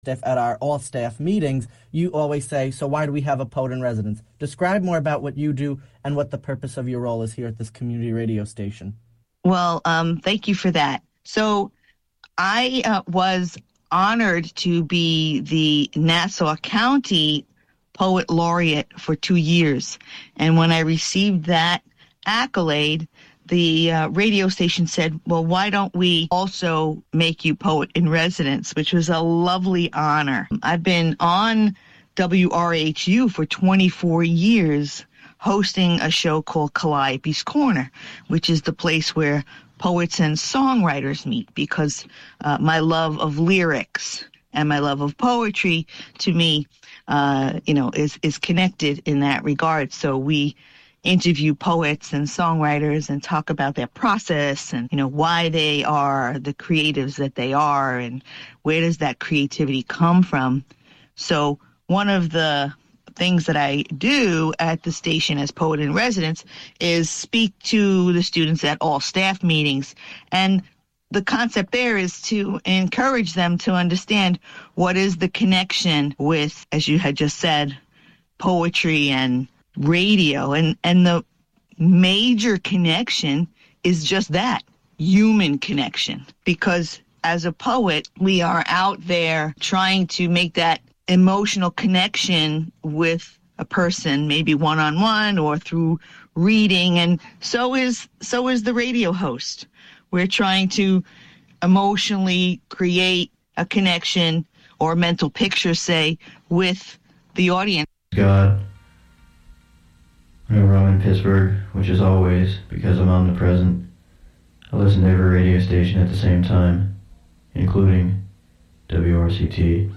at our all-staff meetings, you always say, so why do we have a poet in residence? Describe more about what you do and what the purpose of your role is here at this community radio station. Well, thank you for that. So I was honored to be the Nassau County Poet Laureate for 2 years. And when I received that accolade, the radio station said, well, why don't we also make you poet in residence, which was a lovely honor. I've been on WRHU for 24 years, hosting a show called Calliope's Corner, which is the place where poets and songwriters meet, because my love of lyrics and my love of poetry, to me, is connected in that regard. So we interview poets and songwriters and talk about their process and, why they are the creatives that they are and where does that creativity come from. So one of the things that I do at the station as poet in residence is speak to the students at all staff meetings. And the concept there is to encourage them to understand what is the connection with, as you had just said, poetry and radio. And the major connection is just that, human connection. Because as a poet, we are out there trying to make that emotional connection with a person, maybe one-on-one or through reading. And so is the radio host. We're trying to emotionally create a connection or a mental picture, say, with the audience. God, whenever I'm in Pittsburgh, which is always because I'm omnipresent, I listen to every radio station at the same time, including WRCT.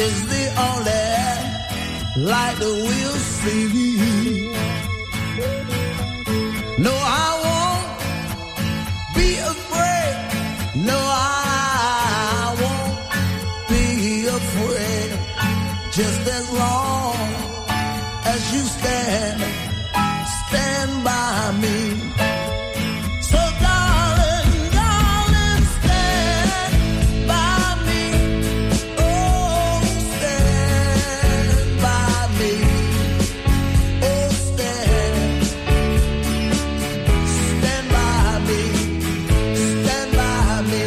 is the only light we'll see. No, I won't be afraid. No, I won't be afraid. Just as long as you stand by me. So darling, darling, stand by me. Oh, stand by me. Oh, stand by me. Stand by me.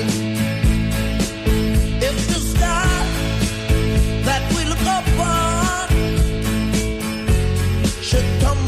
If the sky that we look upon should come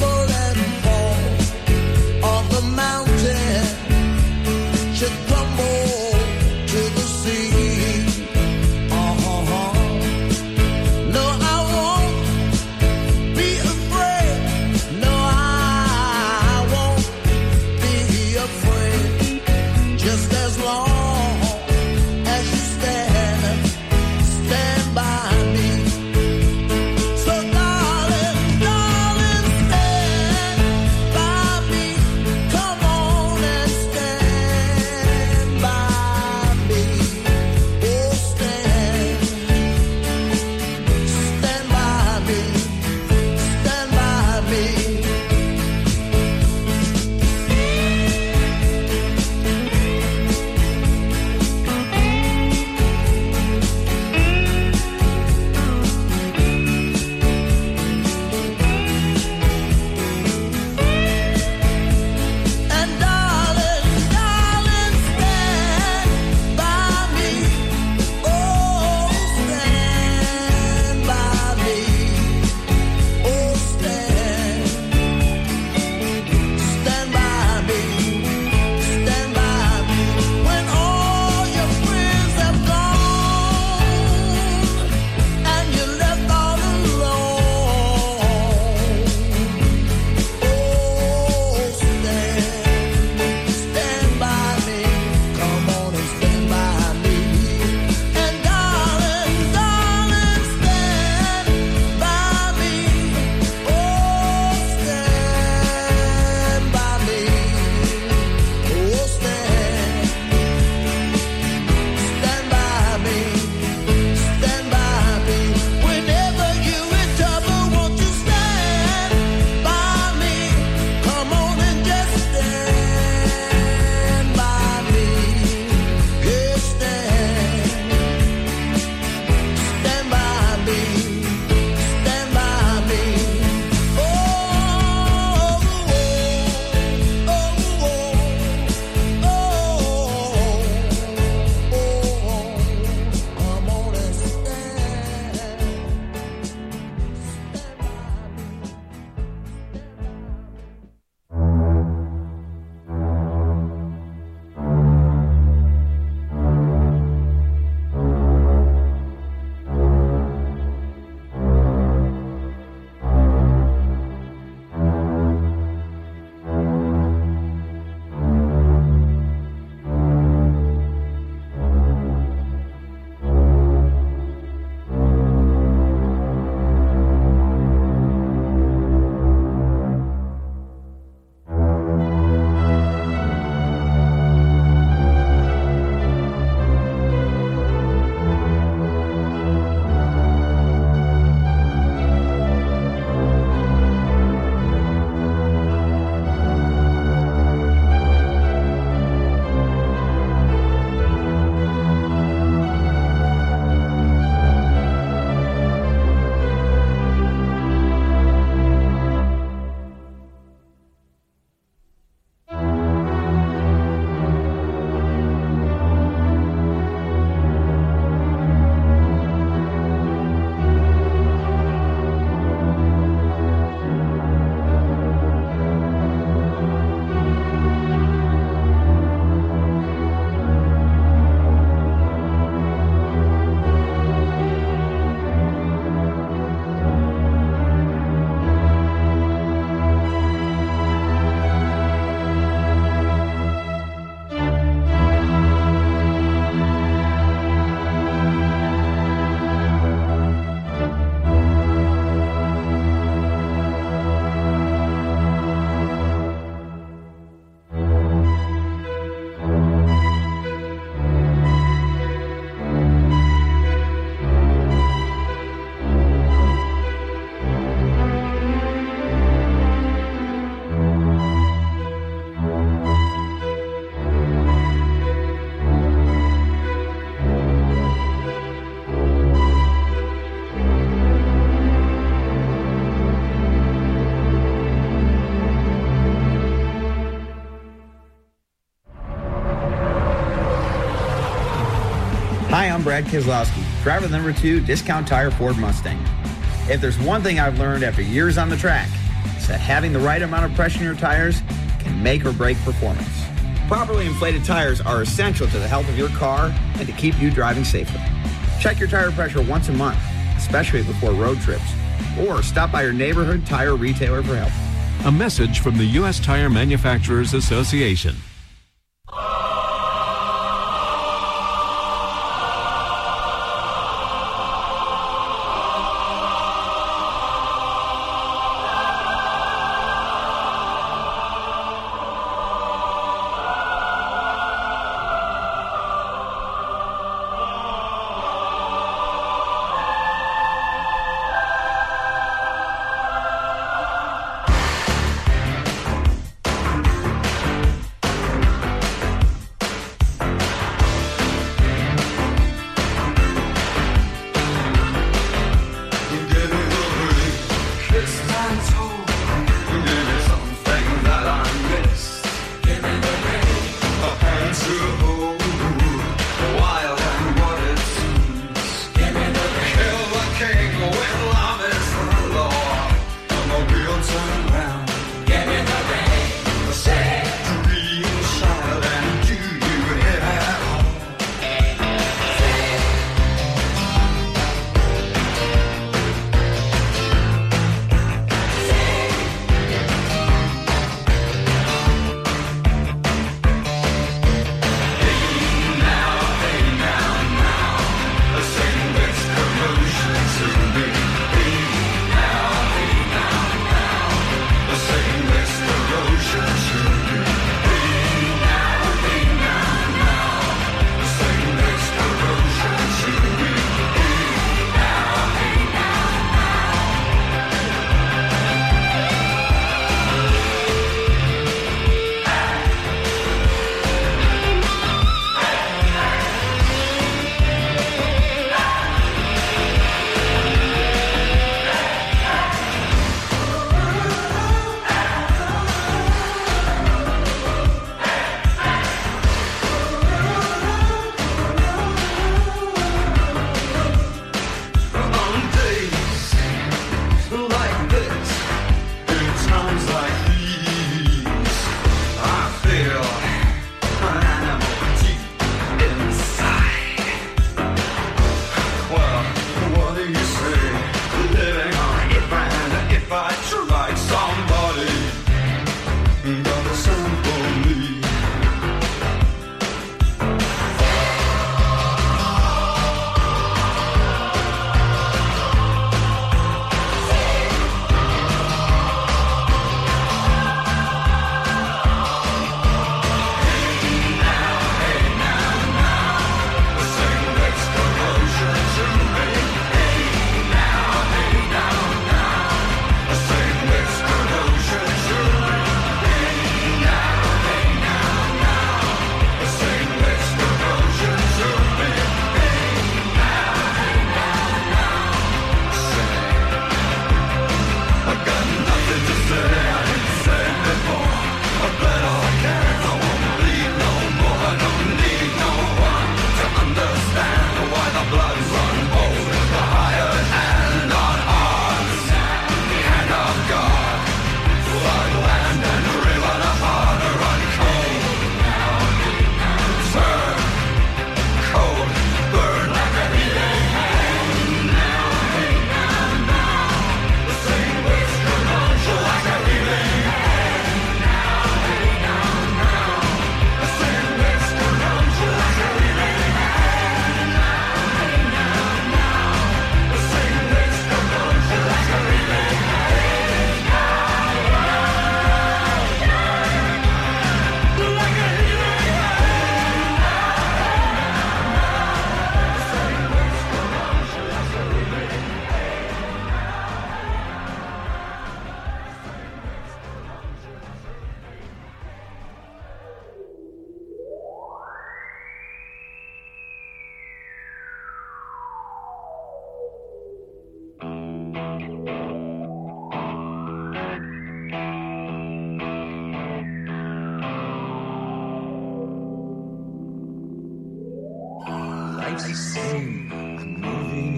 Brad Keselowski, driver of the number 2 Discount Tire Ford Mustang. If there's one thing I've learned after years on the track, it's that having the right amount of pressure in your tires can make or break performance. Properly inflated tires are essential to the health of your car and to keep you driving safely. Check your tire pressure once a month, especially before road trips, or stop by your neighborhood tire retailer for help. A message from the U.S. Tire Manufacturers Association.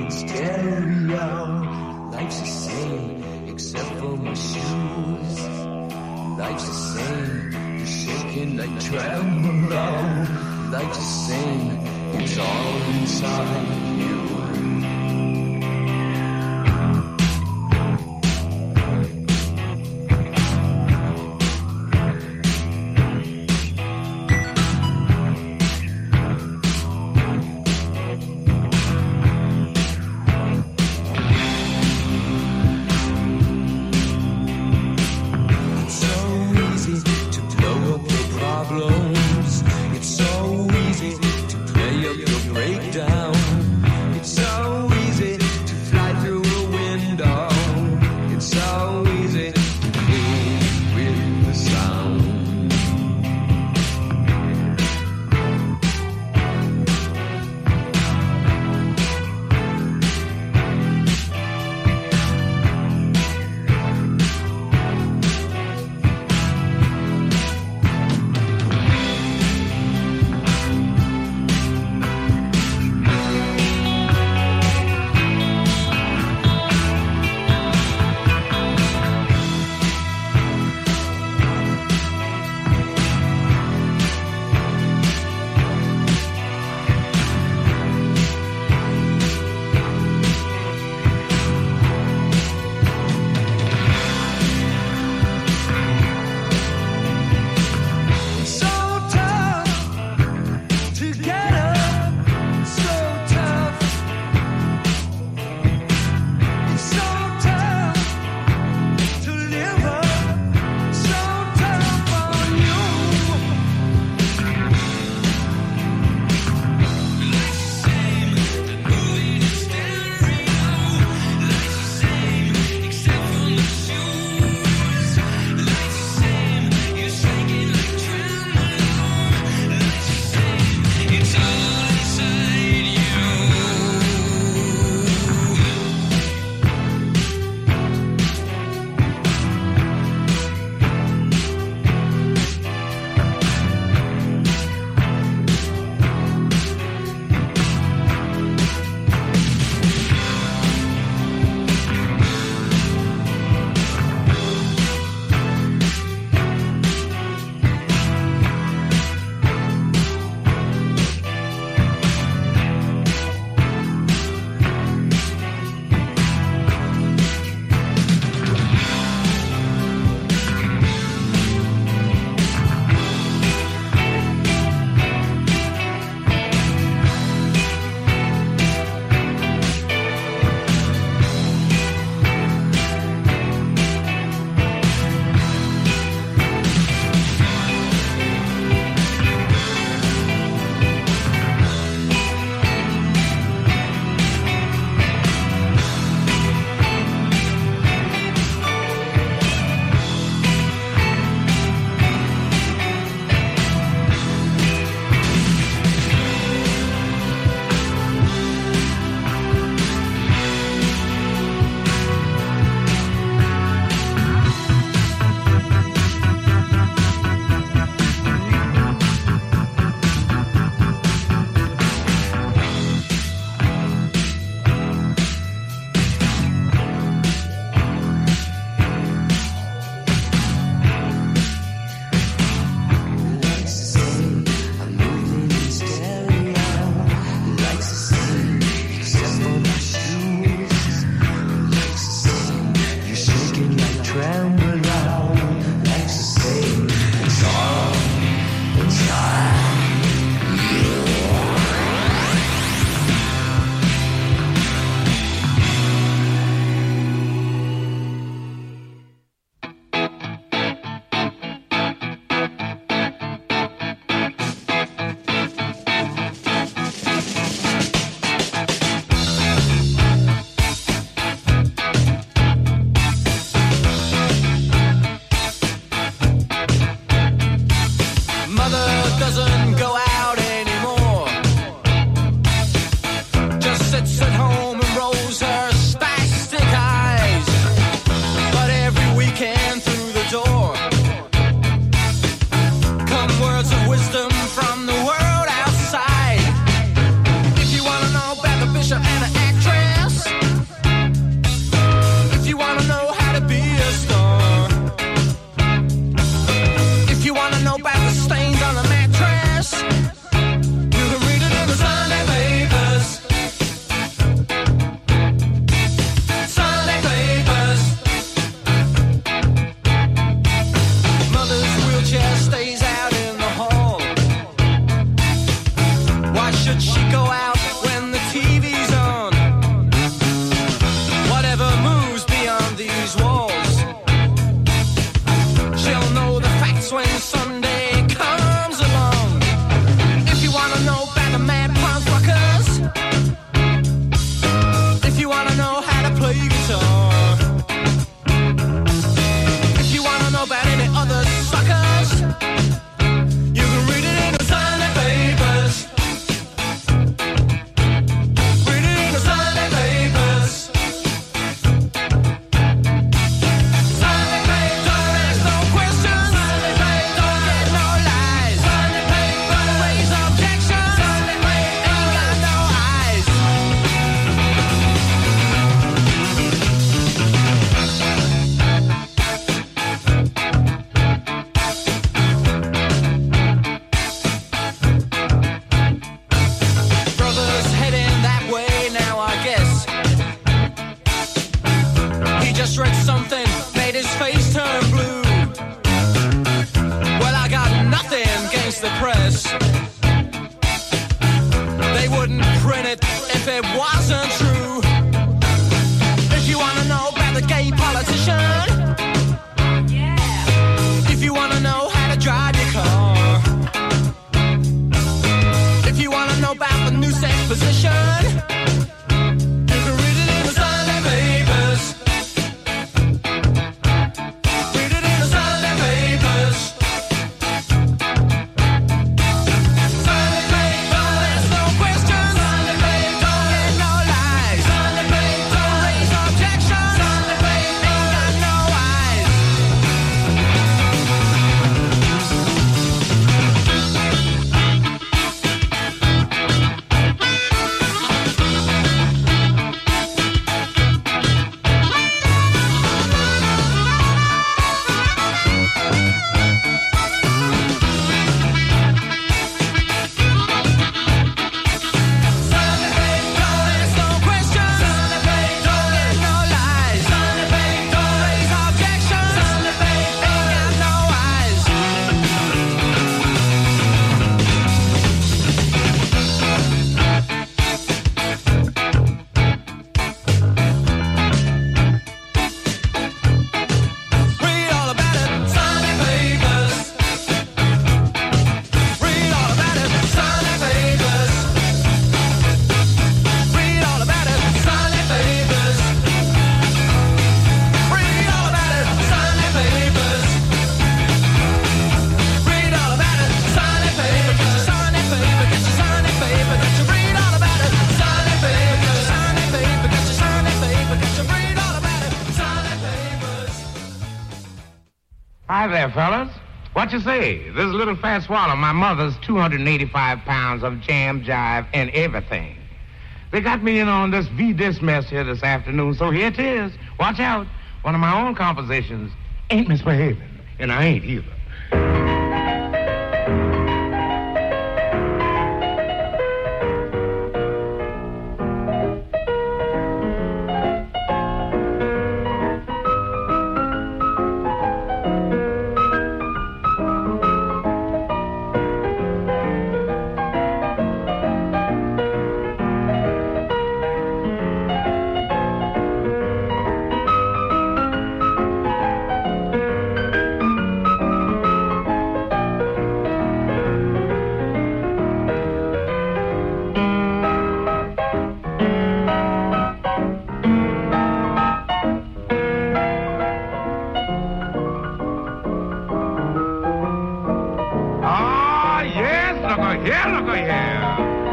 stereo. Life's the same, except for my shoes. Life's the same, you're shaking like tremolo. Life's the same, it's all inside you. It's play guitar. If you wanna know about any other suckers, you can read it in the Sunday papers. Read it in the Sunday papers. Sunday papers, don't ask no questions. Sunday papers, don't get no lies. Sunday papers, don't raise objections. Sunday papers, ain't got no eyes. Brother's heading that way now, I guess. He just read something, made his face turn blue. Well, I got nothing against the press. They wouldn't print it if it wasn't true. If you wanna know about the gay politician, if you wanna know how to drive your car, if you wanna know about the new sex position, you can read it in the Sunday papers. Read it in the Sunday papers. Sunday papers, don't ask no questions. Sunday papers, don't get no lies. Sunday papers, don't raise objections. Sunday papers, ain't got no eyes. Sunday papers, don't ask no questions. Sunday papers, don't get no lies. Sunday papers, don't raise objections. Sunday papers, ain't got no eyes. Read all about it, Sunday papers. Read all about it, Sunday papers. Read all about it, Sunday papers. Read all about it, Sunday papers. Read all about it, Sunday paper. Get your Sunday paper, get your Sunday paper, get your read all about it, Sunday paper. Sunday paper, get your Sunday paper, get your read all about it, Sunday papers. Hi there, fellas. What you say? This is a little fat swallow. My mother's 285 pounds of jam, jive, and everything. They got me in on this V-Dis mess here this afternoon, so here it is. Watch out. One of my own compositions ain't misbehaving, and I ain't either. Oh, yes, look here, look here.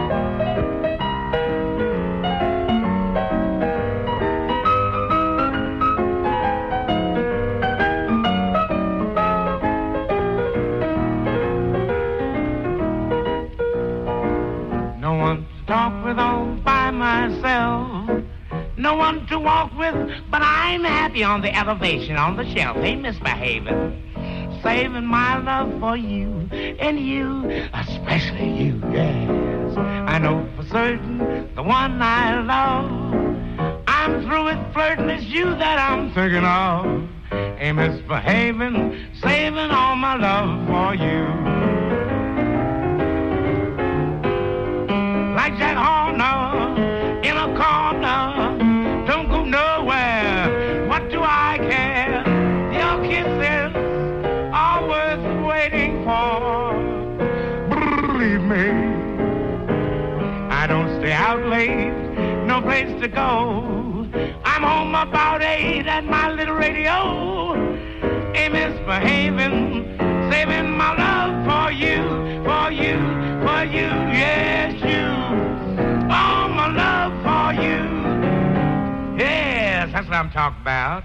No one to talk with all by myself. No one to walk with, but I'm happy on the elevation, on the shelf. Ain't misbehaving. Saving my love for you, and you, especially you, yes. I know for certain the one I love. I'm through with flirting, it's you that I'm thinking of. Ain't misbehaving, saving all my love for you. Like Jack Horner in a corner, don't go nowhere. What do I care? Your kisses are worth waiting for. Believe me, I don't stay out late, no place to go. I'm home about 8 and my little radio ain't misbehaving, saving my love for you, for you, for you, yes, you. Oh, my love for you. Yes, that's what I'm talking about.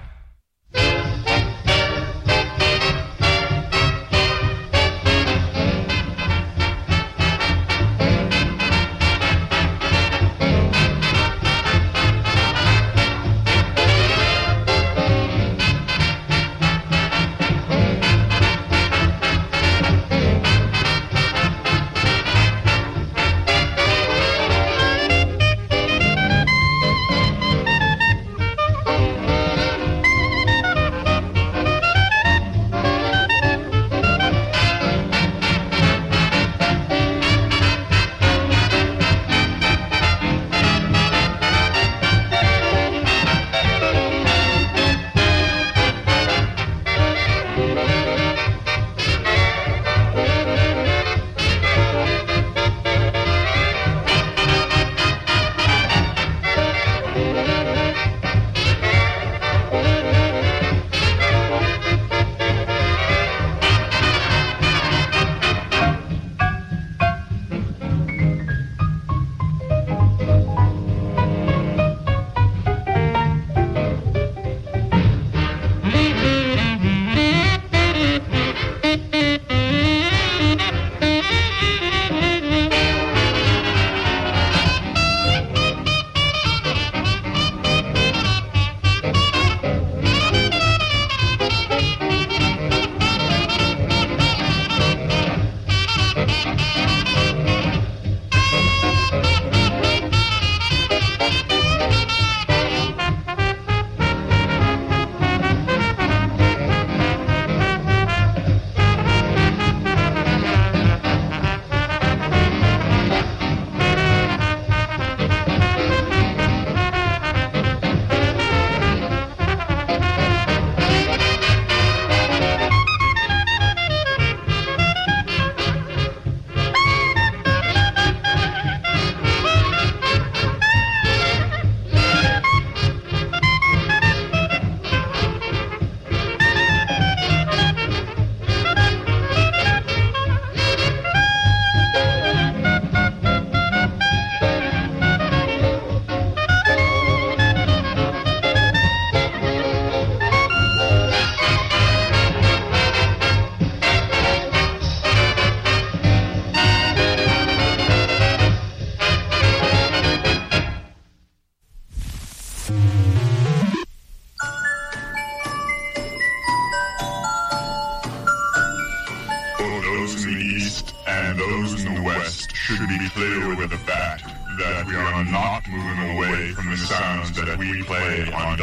Those in the East and those in the West should be clear with the fact that we are not moving away from the sounds that we play on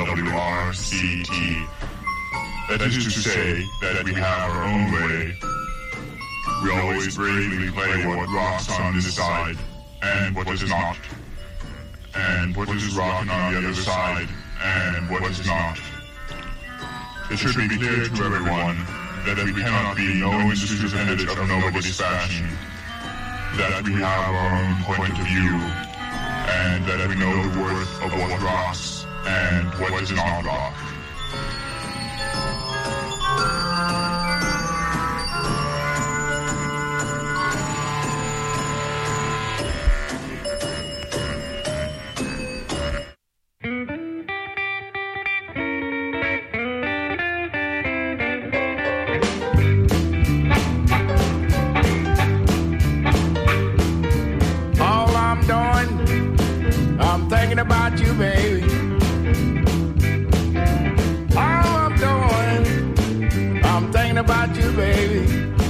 WRCT. That is to say that we have our own way. We always bravely play what rocks on this side and what does not, and what is rocking on the other side and what is not. It should be clear to everyone that we cannot be no instrument of nobody's fashion, that we have our own point of view, and that we know the worth of what rocks and what does not rock. About you, baby. All I'm doing, I'm thinking about you, baby.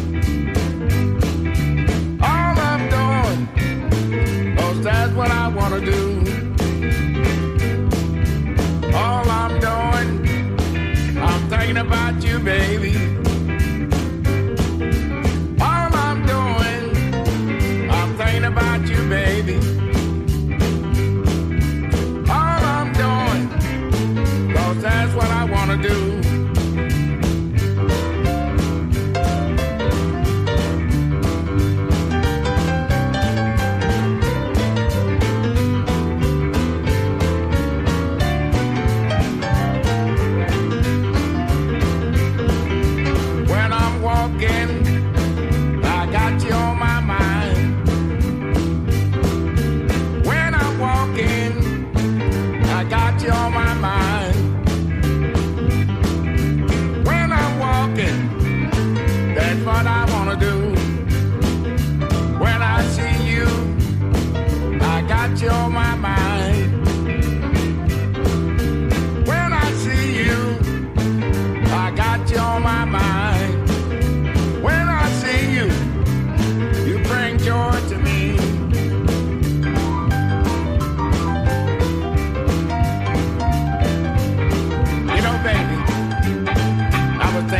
All I'm doing, 'cause that's what I wanna do. All I'm doing, I'm thinking about you, baby. All I'm doing, I'm thinking about you, baby. That's what I wanna do.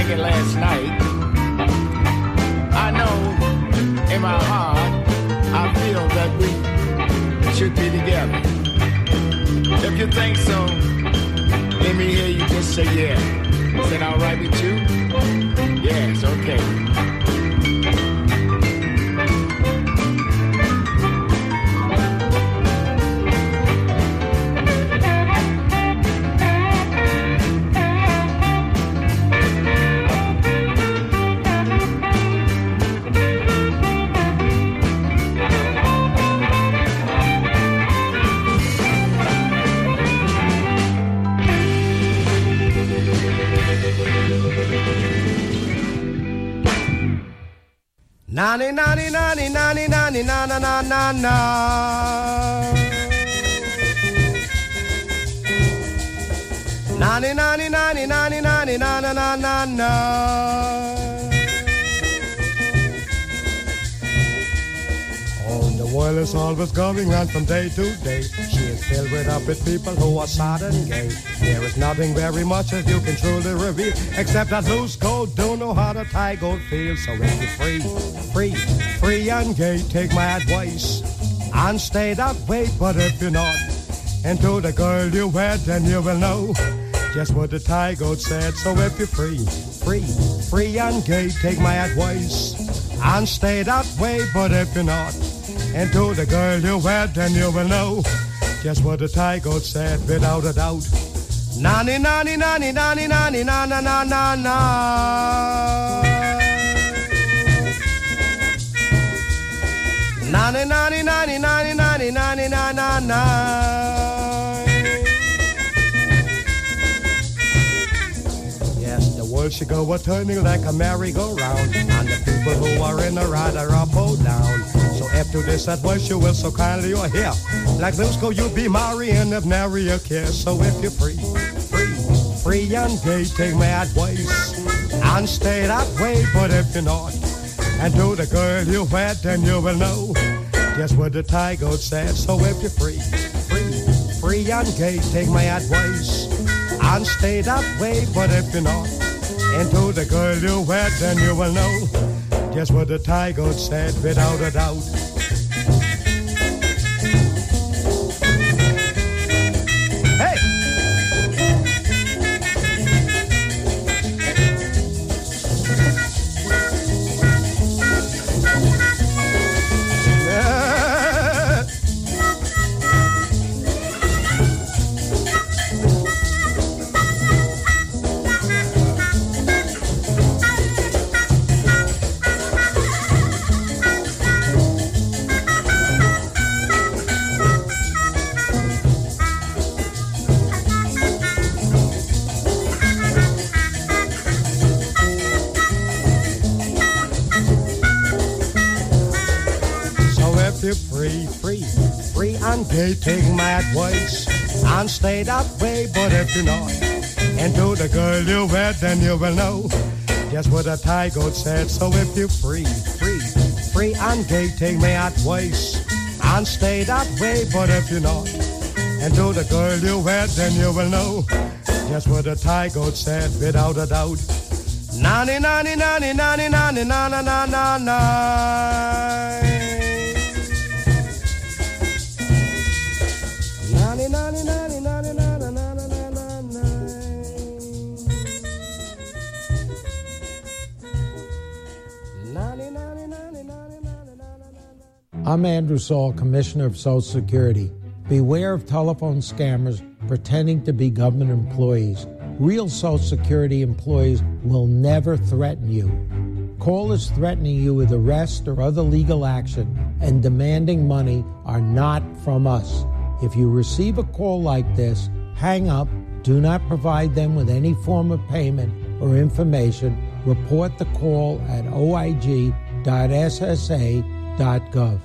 like it last night. I know in my heart, I feel that we should be together. If you think so, let me hear you just say yeah. Is that all right with you? Yes, okay. Nani nani nani nani nani na na na na na. Nani nani nani nani nani na na na na na. Oh, the world is always going on from day to day. She is filled with up with people who are sad and gay. There is nothing very much that you can truly reveal, except that loose gold don't know how to tie gold feels. So if you're free and gay, take my advice and stay that way. But if you're not, and to the girl you wed, then you will know just what the tie goat said. So if you're free and gay, take my advice and stay that way. But if you're not, and to the girl you wed, then you will know just what the tie goat said, without a doubt. Nani nani nani nani nani na na na na na. Nani nani nani nani nani nani na na na. Yes, the world should go a-turning like a merry-go-round, and the people who are in a rather up or down. So after this advice you will so kindly or hear, like those go you be marrying if nary a care. So if you're free and gay, take my advice and stay that way. But if you're not, and to the girl you wed, then you will know just what the tie goat said. So if you're free and gay, take my advice and stay that way. But if you're not, and to the girl you wed, then you will know just what the tie goat said, without a doubt. Free and gay, take my advice and stay that way. But if you're not, and to the girl you wed, then you will know just what the tie goat said. So if you're free and gay, take my advice and stay that way. But if you're not, and to the girl you wed, then you will know just what the tie goat said, without a doubt. Nani nani nani nani nani na na na na na. I'm Andrew Saul, Commissioner of Social Security. Beware of telephone scammers pretending to be government employees. Real Social Security employees will never threaten you. Callers threatening you with arrest or other legal action and demanding money are not from us. If you receive a call like this, hang up, do not provide them with any form of payment or information. Report the call at oig.ssa.gov.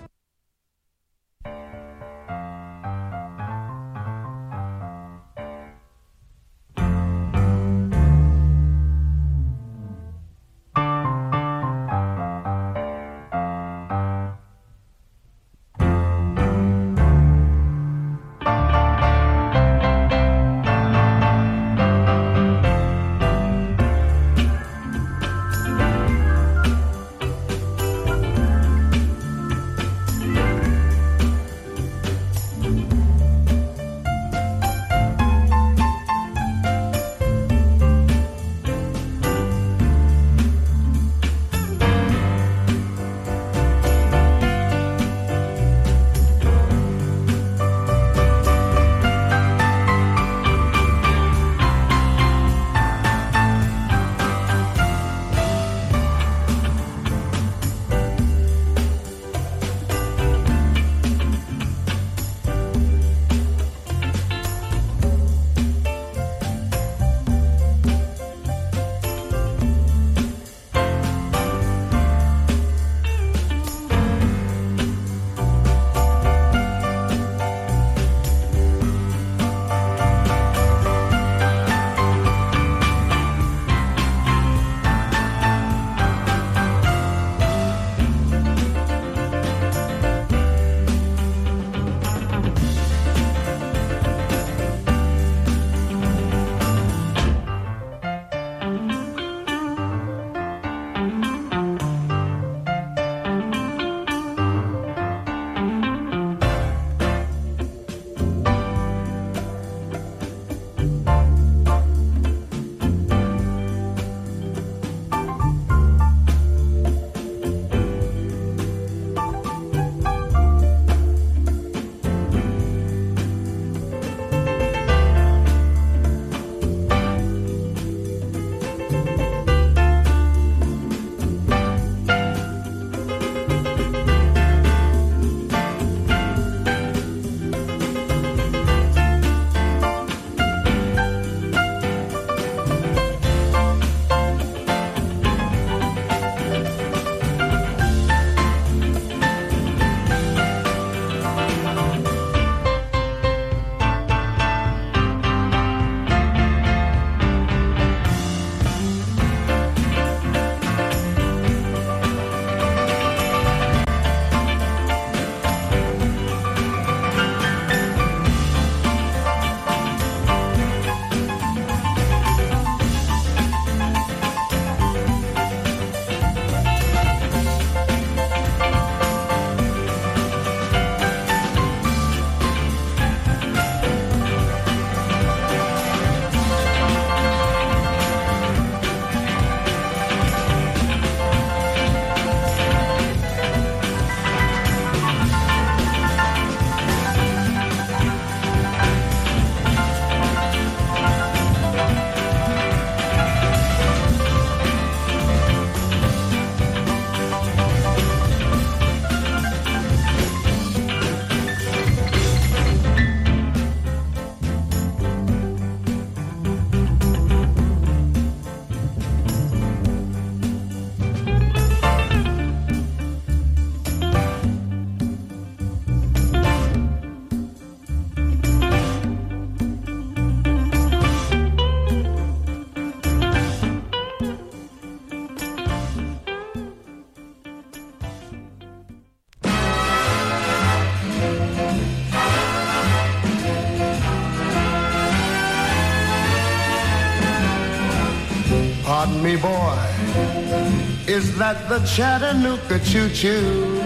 Pardon me, boy, is that the Chattanooga choo-choo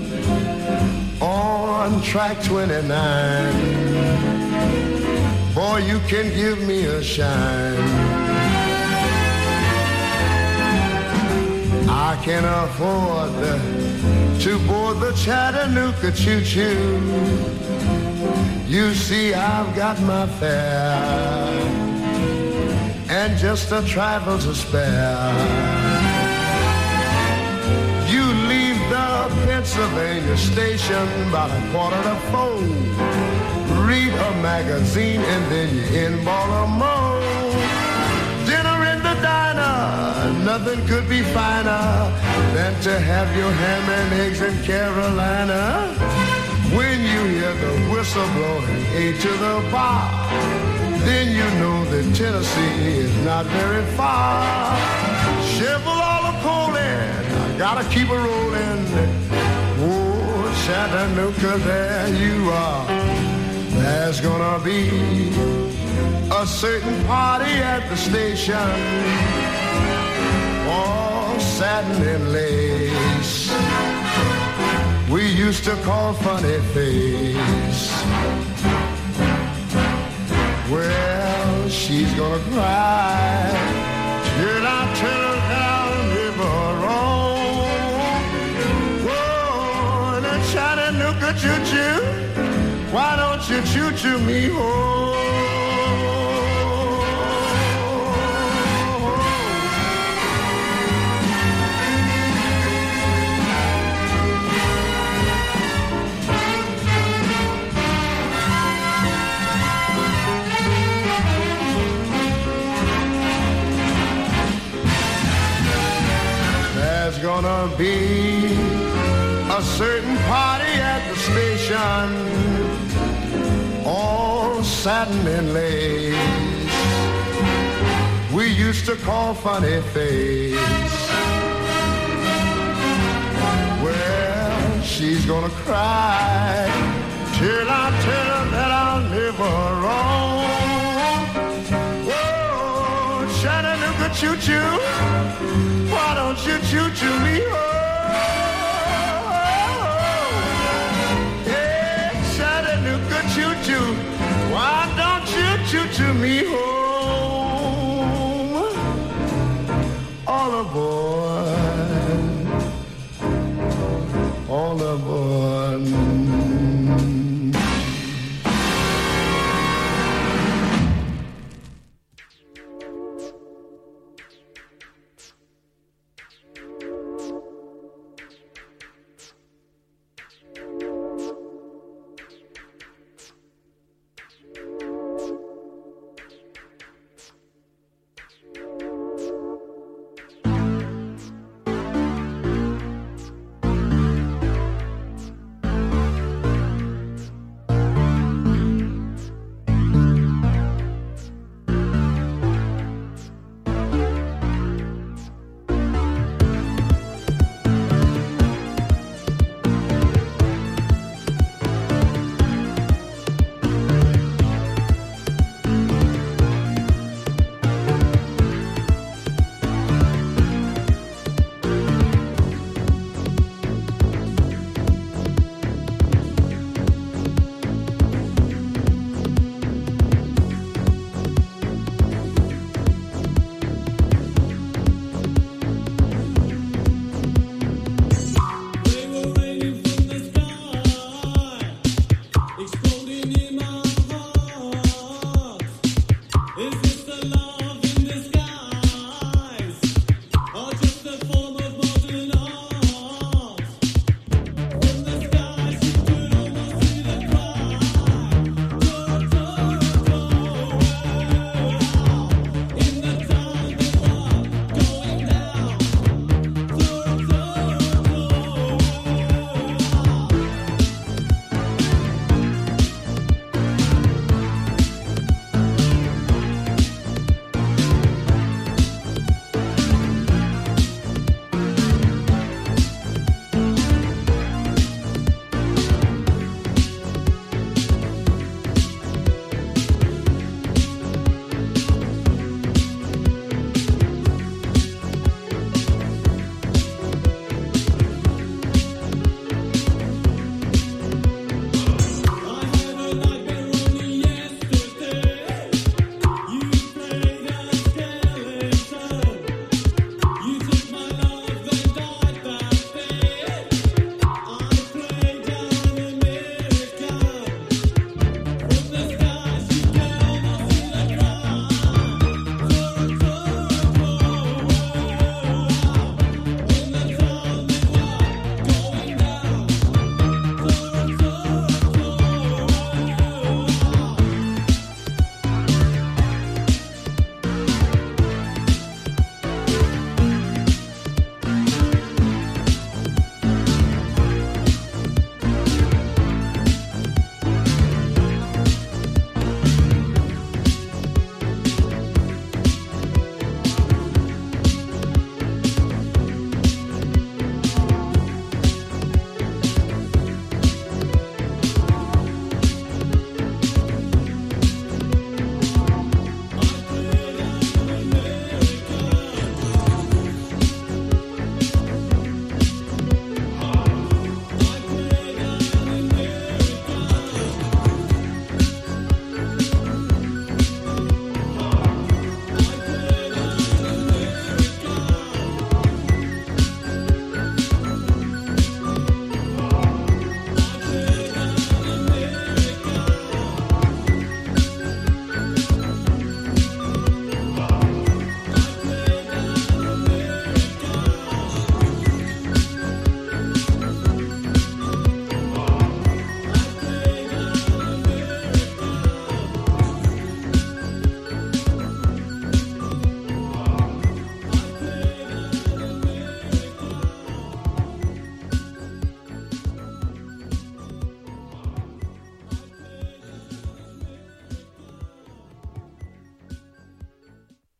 on track 29? Boy, you can give me a shine. I can afford to board the Chattanooga choo-choo. You see, I've got my fare and just a trifle to spare. You leave the Pennsylvania station about 3:45. Read a magazine and then you're in Baltimore. Dinner in the diner, nothing could be finer than to have your ham and eggs in Carolina. When you hear the whistle blowing A to the bar, then you know that Tennessee is not very far. Shovel all the coal in, I gotta keep it rolling. Oh, Chattanooga, there you are. There's gonna be a certain party at the station, all satin and lace. We used to call Funny Face. Well, she's gonna cry till I tell her down river road. Whoa, the Chattanooga choo-choo, why don't you choo-choo me home? There's gonna be a certain party at the station, all satin and lace. We used to call Funny Face. Well, she's gonna cry till I tell her that I'll never wrong. Whoa, Chattanooga choo-choo, why don't you choo-choo me home? Yeah, Chattanooga choo-choo, why don't you choo-choo me home? All aboard, all aboard.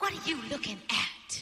What are you looking at?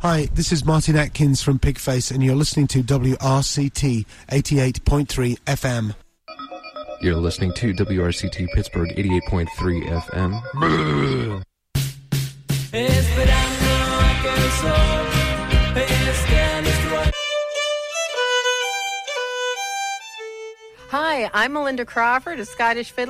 Hi, this is Martin Atkins from Pigface, and you're listening to WRCT 88.3 FM. You're listening to WRCT Pittsburgh 88.3 FM. Hi, I'm Melinda Crawford, a Scottish fiddler.